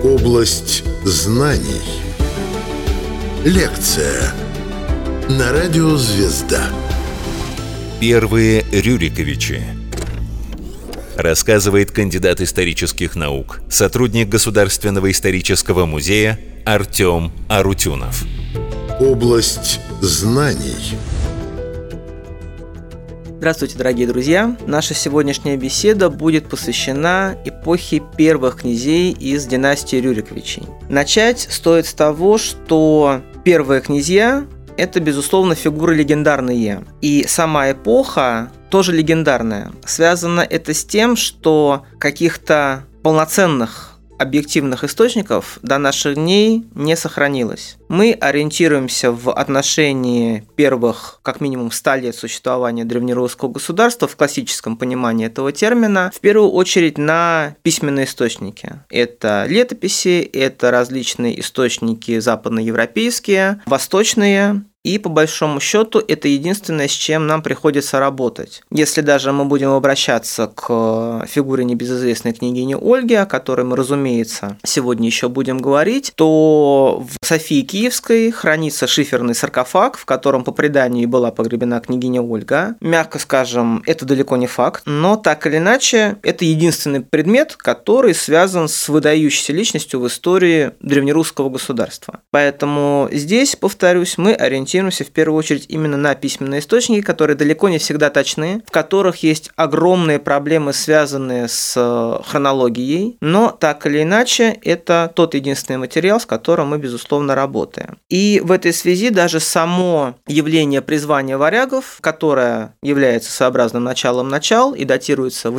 Область знаний. Лекция на радио «Звезда». Первые Рюриковичи. Рассказывает кандидат исторических наук, сотрудник Государственного исторического музея Артем Арутюнов. Область знаний. Здравствуйте, дорогие друзья! Наша сегодняшняя беседа будет посвящена эпохе первых князей из династии Рюриковичей. Начать стоит с того, что первые князья – это, безусловно, фигуры легендарные. И сама эпоха тоже легендарная. Связано это с тем, что каких-то полноценных объективных источников до наших дней не сохранилось. Мы ориентируемся в отношении первых, как минимум, 100 лет существования древнерусского государства в классическом понимании этого термина, в первую очередь на письменные источники. Это летописи, это различные источники западноевропейские, восточные. И, по большому счету, это единственное, с чем нам приходится работать. Если даже мы будем обращаться к фигуре небезызвестной княгини Ольги, о которой мы, разумеется, сегодня еще будем говорить, то в Софии Киевской хранится шиферный саркофаг, в котором по преданию была погребена княгиня Ольга. Мягко скажем, это далеко не факт, но так или иначе, это единственный предмет, который связан с выдающейся личностью в истории древнерусского государства. Поэтому здесь, повторюсь, мы ориентируемся в первую очередь именно на письменные источники, которые далеко не всегда точны, в которых есть огромные проблемы, связанные с хронологией, но так или иначе это тот единственный материал, с которым мы, безусловно, работаем. И в этой связи даже само явление призвания варягов, которое является своеобразным началом начал и датируется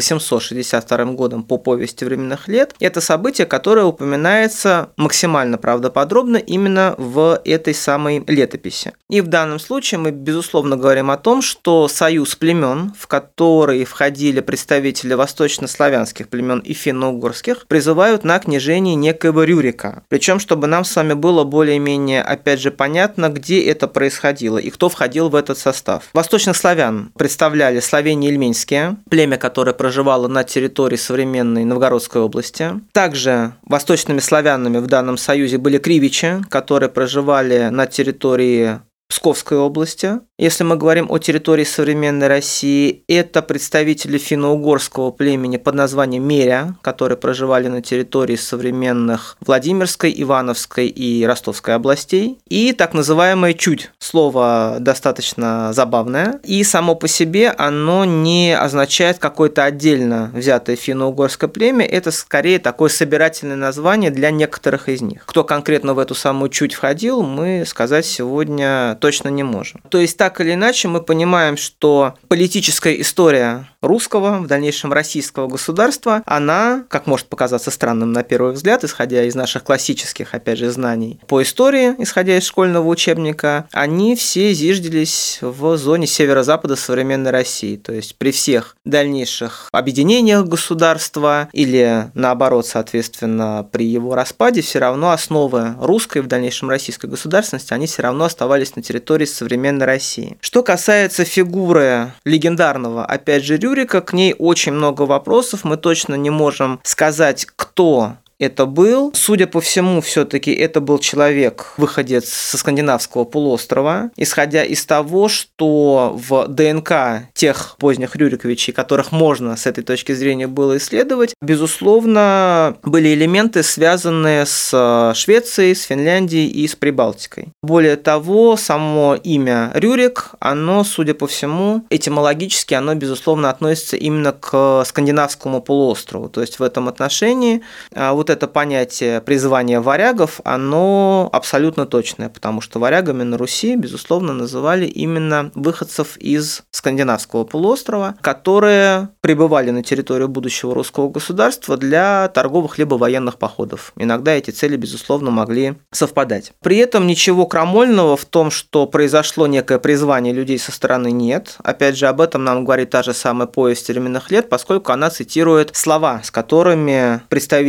862 годом по повести временных лет, это событие, которое упоминается максимально правдоподробно именно в этой самой летописи. И в данном случае мы, безусловно, говорим о том, что союз племен, в который входили представители восточнославянских племен и финно-угорских, призывают на княжение некоего Рюрика. Причем, чтобы нам с вами было более-менее, опять же, понятно, где это происходило и кто входил в этот состав. Восточных славян представляли славяне-ильменские, племя, которое проживало на территории современной Новгородской области. Также восточными славянами в данном союзе были кривичи, которые проживали на территории Псковской области. Если мы говорим о территории современной России, это представители финно-угорского племени под названием Меря, которые проживали на территории современных Владимирской, Ивановской и Ростовской областей, и так называемое Чудь. Слово достаточно забавное, и само по себе оно не означает какое-то отдельно взятое финно-угорское племя, это скорее такое собирательное название для некоторых из них. Кто конкретно в эту самую Чудь входил, мы сказать сегодня точно не можем. То есть, так или иначе, мы понимаем, что политическая история русского, в дальнейшем российского государства, она, как может показаться странным на первый взгляд, исходя из наших классических, опять же, знаний по истории, исходя из школьного учебника, они все зиждились в зоне северо-запада современной России. То есть, при всех дальнейших объединениях государства или, наоборот, соответственно, при его распаде, все равно основы русской, в дальнейшем российской государственности, они все равно оставались на территории современной России. Что касается фигуры легендарного, опять же, Рюрика, к ней очень много вопросов, мы точно не можем сказать, кто это был. Судя по всему, все-таки это был человек, выходец со скандинавского полуострова, исходя из того, что в ДНК тех поздних Рюриковичей, которых можно с этой точки зрения было исследовать, безусловно, были элементы, связанные с Швецией, с Финляндией и с Прибалтикой. Более того, само имя Рюрик, оно, судя по всему, этимологически, оно, безусловно, относится именно к скандинавскому полуострову. То есть в этом отношении вот это понятие призвания варягов, оно абсолютно точное, потому что варягами на Руси, безусловно, называли именно выходцев из скандинавского полуострова, которые прибывали на территорию будущего русского государства для торговых либо военных походов. Иногда эти цели, безусловно, могли совпадать. При этом ничего крамольного в том, что произошло некое призвание людей со стороны, нет. Опять же, об этом нам говорит та же самая повесть временных лет, поскольку она цитирует слова, с которыми представители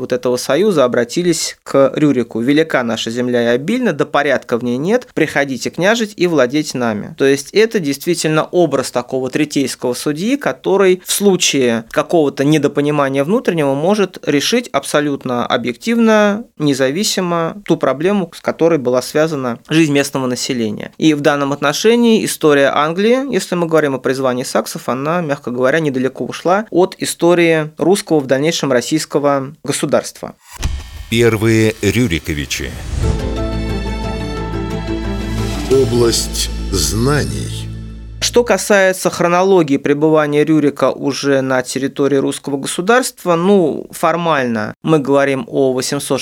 вот этого союза обратились к Рюрику: «Велика наша земля и обильна, да порядка в ней нет, приходите княжить и владеть нами». То есть это действительно образ такого третейского судьи, который в случае какого-то недопонимания внутреннего может решить абсолютно объективно, независимо ту проблему, с которой была связана жизнь местного населения. И в данном отношении история Англии, если мы говорим о призвании саксов, она, мягко говоря, недалеко ушла от истории русского, в дальнейшем российского государства. Первые Рюриковичи. Область знаний. Что касается хронологии пребывания Рюрика уже на территории русского государства, формально мы говорим о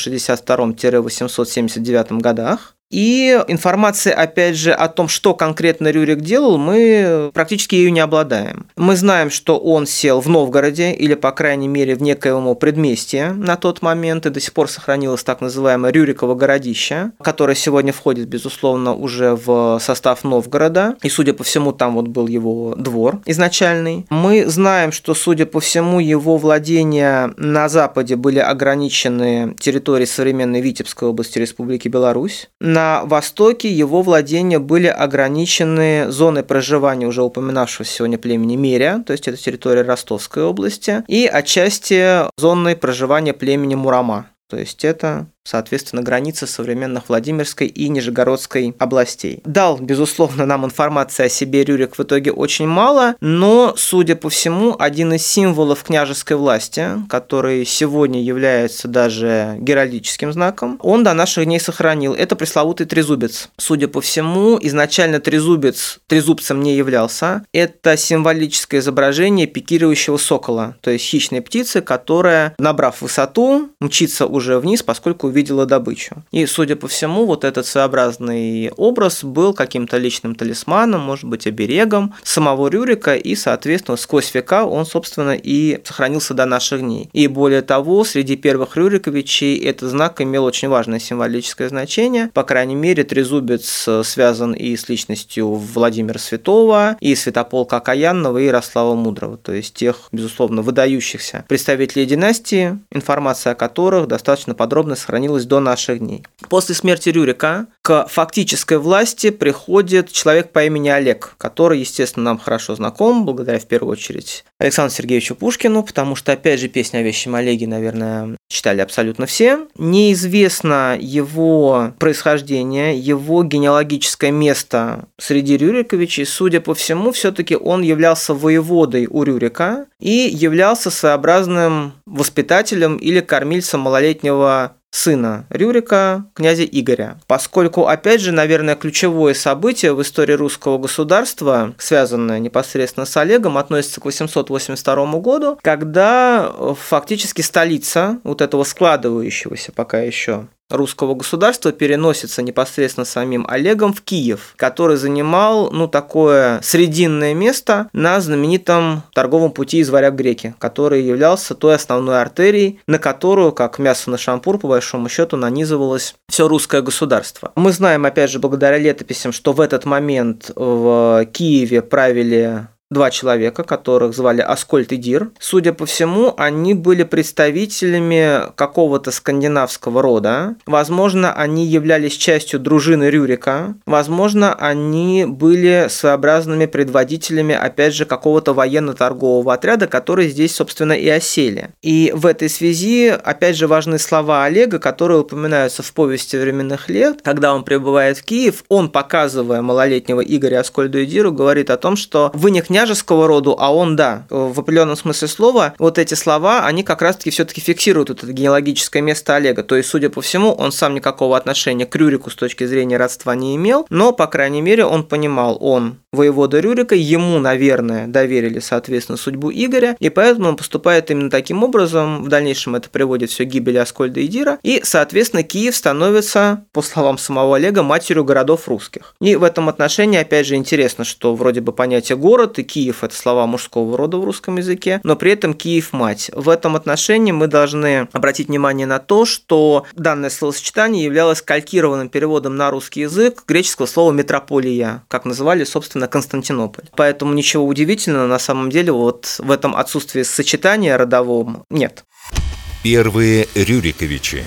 862-879 годах. И информации, опять же, о том, что конкретно Рюрик делал, мы практически ею не обладаем. Мы знаем, что он сел в Новгороде, или, по крайней мере, в некоем предместье на тот момент, и до сих пор сохранилось так называемое Рюриково городище, которое сегодня входит, безусловно, уже в состав Новгорода, и, судя по всему, там вот был его двор изначальный. Мы знаем, что, судя по всему, его владения на западе были ограничены территорией современной Витебской области Республики Беларусь. На востоке его владения были ограничены зоной проживания уже упоминавшегося сегодня племени Меря, то есть это территория Ростовской области, и отчасти зоной проживания племени Мурама. То есть это, соответственно, граница современных Владимирской и Нижегородской областей. Дал, безусловно, нам информации о себе Рюрик в итоге очень мало, но, судя по всему, один из символов княжеской власти, который сегодня является даже геральдическим знаком, он до наших дней сохранил. Это пресловутый трезубец. Судя по всему, изначально трезубец трезубцем не являлся. Это символическое изображение пикирующего сокола, то есть хищной птицы, которая, набрав высоту, мчится уже вниз, поскольку увидела добычу. И, судя по всему, вот этот своеобразный образ был каким-то личным талисманом, может быть, оберегом самого Рюрика, и, соответственно, сквозь века он, собственно, и сохранился до наших дней. И более того, среди первых Рюриковичей этот знак имел очень важное символическое значение. По крайней мере, трезубец связан и с личностью Владимира Святого, и Святополка Окаянного, и Ярослава Мудрого, то есть тех, безусловно, выдающихся представителей династии, информация о которых достаточно подробно сохранилась до наших дней. После смерти Рюрика к фактической власти приходит человек по имени Олег, который, естественно, нам хорошо знаком, благодаря, в первую очередь, Александру Сергеевичу Пушкину, потому что, опять же, песню о вещем Олеге, наверное, читали абсолютно все. Неизвестно его происхождение, его генеалогическое место среди Рюриковичей. Судя по всему, все-таки он являлся воеводой у Рюрика и являлся своеобразным воспитателем или кормильцем малолетнего сына Рюрика, князя Игоря. Поскольку, опять же, наверное, ключевое событие в истории русского государства, связанное непосредственно с Олегом, относится к 882 году, когда фактически столица вот этого складывающегося пока еще русского государства переносится непосредственно самим Олегом в Киев, который занимал, такое срединное место на знаменитом торговом пути из Варяг в Греки, который являлся той основной артерией, на которую, как мясо на шампур, по большому счету, нанизывалось все русское государство. Мы знаем, опять же, благодаря летописям, что в этот момент в Киеве правили два человека, которых звали Аскольд и Дир. Судя по всему, они были представителями какого-то скандинавского рода. Возможно, они являлись частью дружины Рюрика. Возможно, они были своеобразными предводителями, опять же, какого-то военно-торгового отряда, которые здесь, собственно, и осели. И в этой связи, опять же, важны слова Олега, которые упоминаются в повести временных лет. Когда он прибывает в Киев, он, показывая малолетнего Игоря Аскольду и Диру, говорит о том, что вы не княжеского роду, а он, да, в определенном смысле слова, вот эти слова, они как раз-таки все-таки фиксируют это генеалогическое место Олега. То есть, судя по всему, он сам никакого отношения к Рюрику с точки зрения родства не имел, но, по крайней мере, он понимал, он воевода Рюрика, ему, наверное, доверили, соответственно, судьбу Игоря, и поэтому он поступает именно таким образом. В дальнейшем это приводит все к гибели Аскольда и Дира, и, соответственно, Киев становится, по словам самого Олега, матерью городов русских. И в этом отношении, опять же, интересно, что вроде бы понятие город и Киев – это слова мужского рода в русском языке, но при этом Киев – мать. В этом отношении мы должны обратить внимание на то, что данное словосочетание являлось калькированным переводом на русский язык греческого слова «метрополия», как называли, собственно, Константинополь. Поэтому ничего удивительного на самом деле вот в этом отсутствии сочетания родовом нет. Первые Рюриковичи.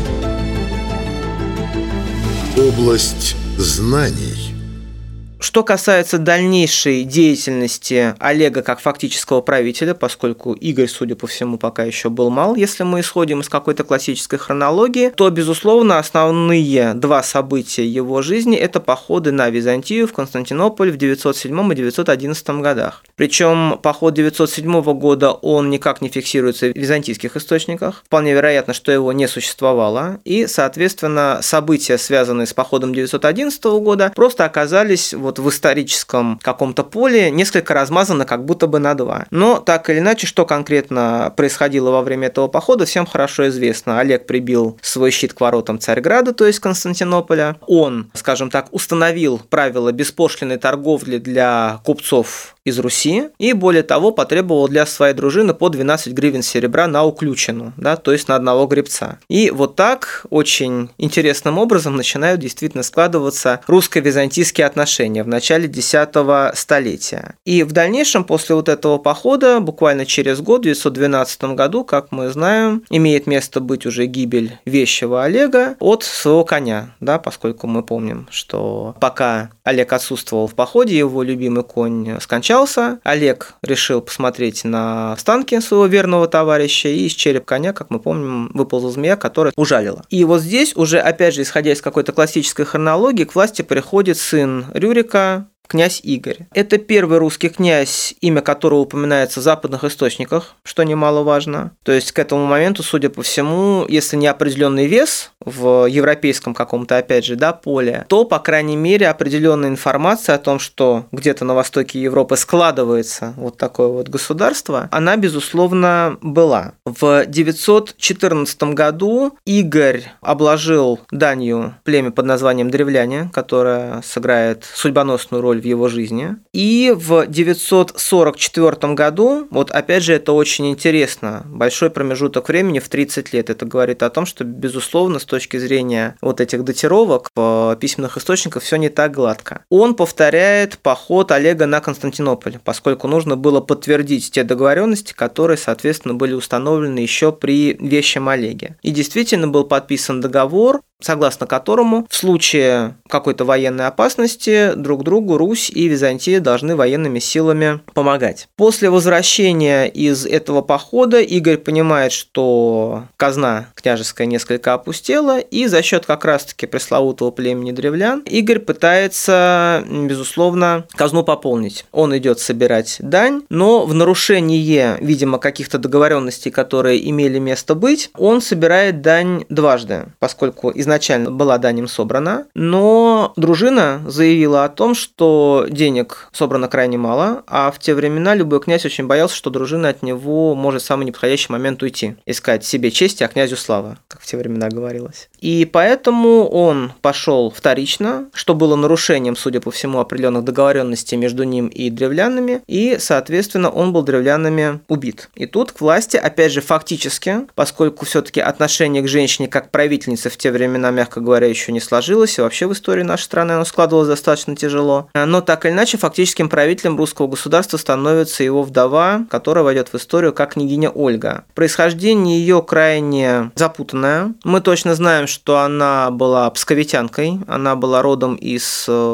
Область знаний. Что касается дальнейшей деятельности Олега как фактического правителя, поскольку Игорь, судя по всему, пока еще был мал, если мы исходим из какой-то классической хронологии, то, безусловно, основные два события его жизни – это походы на Византию, в Константинополь в 907 и 911 годах. Причем поход 907 года, он никак не фиксируется в византийских источниках. Вполне вероятно, что его не существовало. И, соответственно, события, связанные с походом 911 года, просто оказались в историческом каком-то поле несколько размазано как будто бы на два. Но так или иначе, что конкретно происходило во время этого похода, всем хорошо известно. Олег прибил свой щит к воротам Царьграда, то есть Константинополя. Он, скажем так, установил правила беспошлинной торговли для купцов из Руси и, более того, потребовал для своей дружины по 12 гривен серебра на уключину, да, то есть на одного гребца. И вот так очень интересным образом начинают действительно складываться русско-византийские отношения в начале X столетия. И в дальнейшем, после вот этого похода, буквально через год, в 912 году, как мы знаем, имеет место быть уже гибель вещего Олега от своего коня, да, поскольку мы помним, что пока Олег отсутствовал в походе, его любимый конь скончался. Олег решил посмотреть на останки своего верного товарища, и из черепа коня, как мы помним, выползла змея, которая ужалила. И вот здесь уже, опять же, исходя из какой-то классической хронологии, к власти приходит сын Рюрика, князь Игорь. Это первый русский князь, имя которого упоминается в западных источниках, что немаловажно. То есть к этому моменту, судя по всему, если не определенный вес в европейском каком-то, опять же, да, поле, то, по крайней мере, определенная информация о том, что где-то на востоке Европы складывается вот такое вот государство, она, безусловно, была. В 914 году Игорь обложил данью племя под названием древляне, которое сыграет судьбоносную роль в его жизни. И в 944 году, вот опять же, это очень интересно, большой промежуток времени в 30 лет. Это говорит о том, что, безусловно, с точки зрения вот этих датировок в письменных источниках все не так гладко. Он повторяет поход Олега на Константинополь, поскольку нужно было подтвердить те договоренности, которые, соответственно, были установлены еще при вещем Олеге. И действительно был подписан договор, согласно которому в случае какой-то военной опасности друг другу Русь и Византия должны военными силами помогать. После возвращения из этого похода Игорь понимает, что казна княжеская несколько опустела, и за счет как раз-таки пресловутого племени древлян Игорь пытается, безусловно, казну пополнить. Он идет собирать дань, но в нарушение, видимо, каких-то договоренностей, которые имели место быть, он собирает дань дважды, поскольку изначально была дань им собрана, но дружина заявила о том, что денег собрано крайне мало, а в те времена любой князь очень боялся, что дружина от него может в самый неподходящий момент уйти, искать себе чести, а князю слава, как в те времена говорилось. И поэтому он пошел вторично, что было нарушением, судя по всему, определенных договоренностей между ним и древлянами, и, соответственно, он был древлянами убит. И тут к власти, опять же, фактически, поскольку все-таки отношение к женщине как правительнице в те времена, мягко говоря, еще не сложилось, и вообще в истории нашей страны оно складывалось достаточно тяжело. Но так или иначе, фактическим правителем русского государства становится его вдова, которая войдет в историю как княгиня Ольга. Происхождение ее крайне запутанное. Мы точно знаем, что она была псковитянкой, она была родом из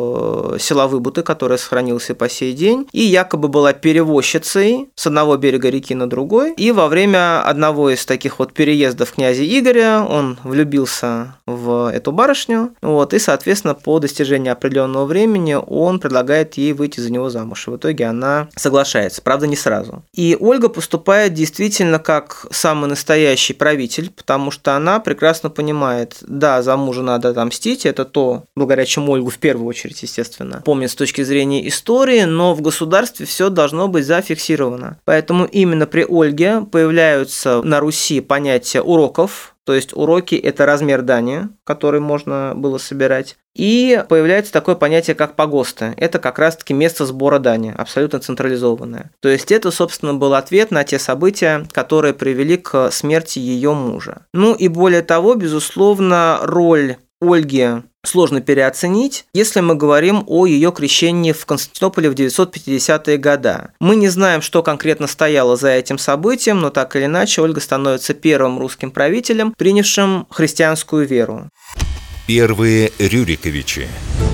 села Выбуты, которое сохранилось и по сей день, и якобы была перевозчицей с одного берега реки на другой. И во время одного из таких вот переездов князя Игоря он влюбился в эту барышню, вот, и, соответственно, по достижении определенного времени он предлагает ей выйти за него замуж. И в итоге она соглашается, правда, не сразу. И Ольга поступает действительно как самый настоящий правитель, потому что она прекрасно понимает, да, за мужа надо отомстить, это то, благодаря чему Ольгу в первую очередь, естественно, помнит с точки зрения истории, но в государстве все должно быть зафиксировано. Поэтому именно при Ольге появляются на Руси понятия уроков, то есть уроки – это размер дани, который можно было собирать. И появляется такое понятие, как погосты. Это как раз-таки место сбора дани, абсолютно централизованное. То есть это, собственно, был ответ на те события, которые привели к смерти ее мужа. Ну и более того, безусловно, роль Ольги сложно переоценить, если мы говорим о ее крещении в Константинополе в 950-е годы. Мы не знаем, что конкретно стояло за этим событием, но так или иначе Ольга становится первым русским правителем, принявшим христианскую веру. Первые Рюриковичи.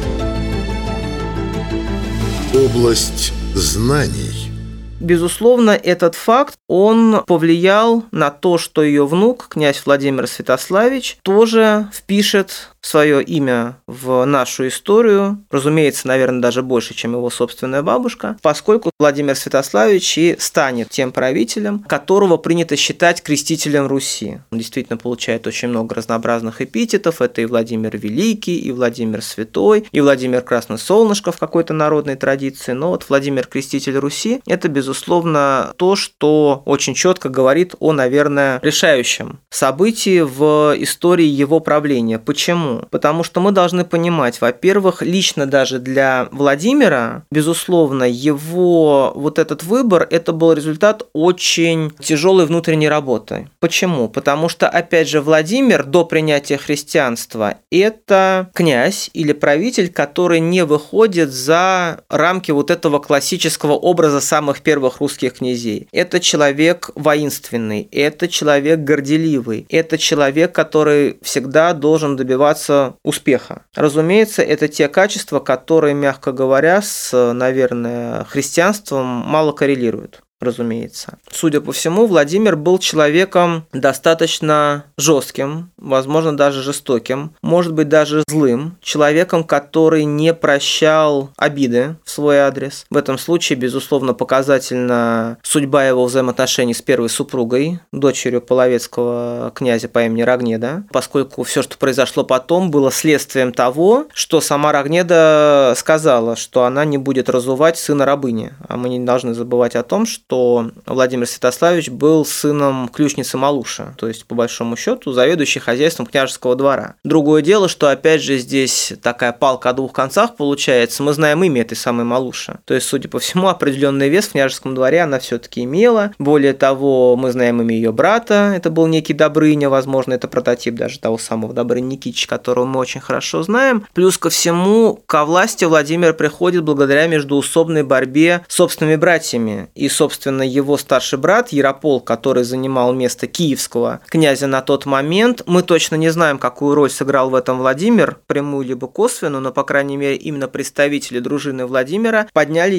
Область знаний. Безусловно, этот факт, он повлиял на то, что ее внук, князь Владимир Святославич, тоже впишет свое имя в нашу историю, разумеется, наверное, даже больше, чем его собственная бабушка, поскольку Владимир Святославич и станет тем правителем, которого принято считать крестителем Руси. Он действительно получает очень много разнообразных эпитетов. Это и Владимир Великий, и Владимир Святой, и Владимир Красное Солнышко в какой-то народной традиции. Но вот Владимир Креститель Руси – это, безусловно, то, что очень четко говорит о, наверное, решающем событии в истории его правления. Почему? Потому что мы должны понимать, во-первых, лично даже для Владимира, безусловно, его вот этот выбор – это был результат очень тяжелой внутренней работы. Почему? Потому что, опять же, Владимир до принятия христианства – это князь или правитель, который не выходит за рамки вот этого классического образа самых первых русских князей. Это человек воинственный, это человек горделивый, это человек, который всегда должен добиваться успеха. Разумеется, это те качества, которые, мягко говоря, с, наверное, христианством мало коррелируют. Разумеется. Судя по всему, Владимир был человеком достаточно жестким, возможно, даже жестоким, может быть, даже злым, человеком, который не прощал обиды в свой адрес. В этом случае, безусловно, показательна судьба его взаимоотношений с первой супругой, дочерью половецкого князя по имени Рогнеда, поскольку все, что произошло потом, было следствием того, что сама Рогнеда сказала, что она не будет разувать сына рабыни. А мы не должны забывать о том, что Владимир Святославич был сыном ключницы Малуша, то есть, по большому счету, заведующий хозяйством княжеского двора. Другое дело, что, опять же, здесь такая палка о двух концах получается. Мы знаем имя этой самой Малуши. То есть, судя по всему, определенный вес в княжеском дворе она все-таки имела. Более того, мы знаем имя ее брата. Это был некий Добрыня, возможно, это прототип даже того самого Добрыни Никитича, которого мы очень хорошо знаем. Плюс ко всему, ко власти Владимир приходит благодаря междоусобной борьбе с собственными братьями и, собственно, его старший брат Яропол, который занимал место киевского князя на тот момент. Мы точно не знаем, какую роль сыграл в этом Владимир, прямую либо косвенную, но, по крайней мере, именно представители дружины Владимира подняли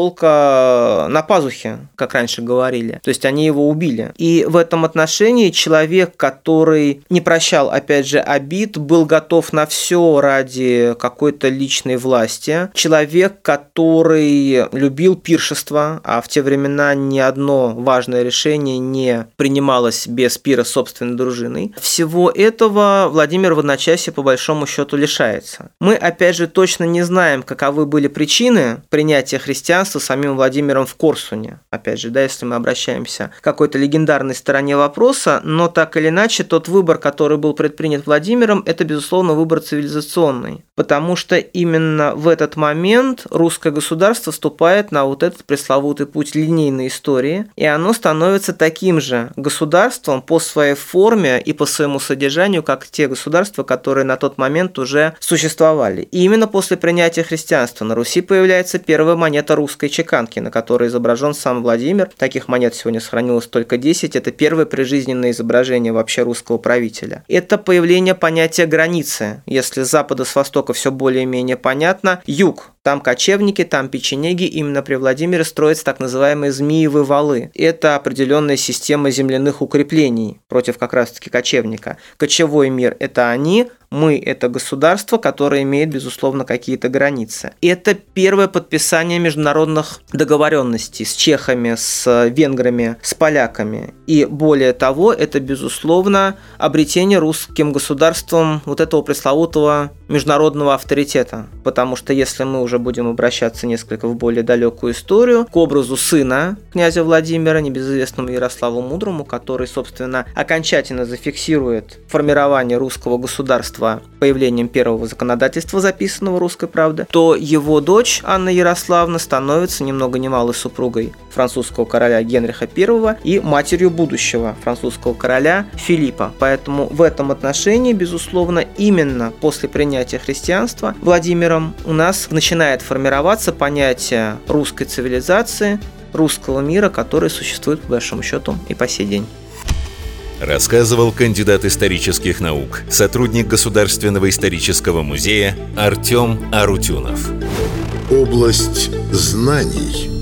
Ярополка на пазухе, как раньше говорили. То есть они его убили. И в этом отношении человек, который не прощал, опять же, обид, был готов на все ради какой-то личной власти. Человек, который любил пиршество, а в те времена ни одно важное решение не принималось без пира с собственной дружиной. Всего этого Владимир в одночасье по большому счету лишается. Мы, опять же, точно не знаем, каковы были причины принятия христианства самим Владимиром в Корсуне. Опять же, да, если мы обращаемся к какой-то легендарной стороне вопроса, но так или иначе, тот выбор, который был предпринят Владимиром, это, безусловно, выбор цивилизационный. Потому что именно в этот момент русское государство вступает на вот этот пресловутый путь линейной истории, и оно становится таким же государством по своей форме и по своему содержанию, как те государства, которые на тот момент уже существовали. И именно после принятия христианства на Руси появляется первая монета русской чеканки, на которой изображен сам Владимир. Таких монет сегодня сохранилось только 10. Это первое прижизненное изображение вообще русского правителя. Это появление понятия границы. Если с запада, с востока все более-менее понятно, юг. Там кочевники, там печенеги, именно при Владимире строятся так называемые змеевые валы. Это определенная система земляных укреплений против как раз-таки кочевника. Кочевой мир – это они, мы – это государство, которое имеет, безусловно, какие-то границы. Это первое подписание международных договоренностей с чехами, с венграми, с поляками. И более того, это, безусловно, обретение русским государством вот этого пресловутого международного авторитета. Потому что если мы уже будем обращаться несколько в более далекую историю, к образу сына князя Владимира, небезызвестному Ярославу Мудрому, который, собственно, окончательно зафиксирует формирование русского государства государства появлением первого законодательства, записанного «Русской правдой», то его дочь Анна Ярославна становится ни много ни мало супругой французского короля Генриха I и матерью будущего французского короля Филиппа. Поэтому в этом отношении, безусловно, именно после принятия христианства Владимиром у нас начинает формироваться понятие русской цивилизации, русского мира, который существует, по большому счету, и по сей день. Рассказывал кандидат исторических наук, сотрудник Государственного исторического музея Артем Арутюнов. Область знаний.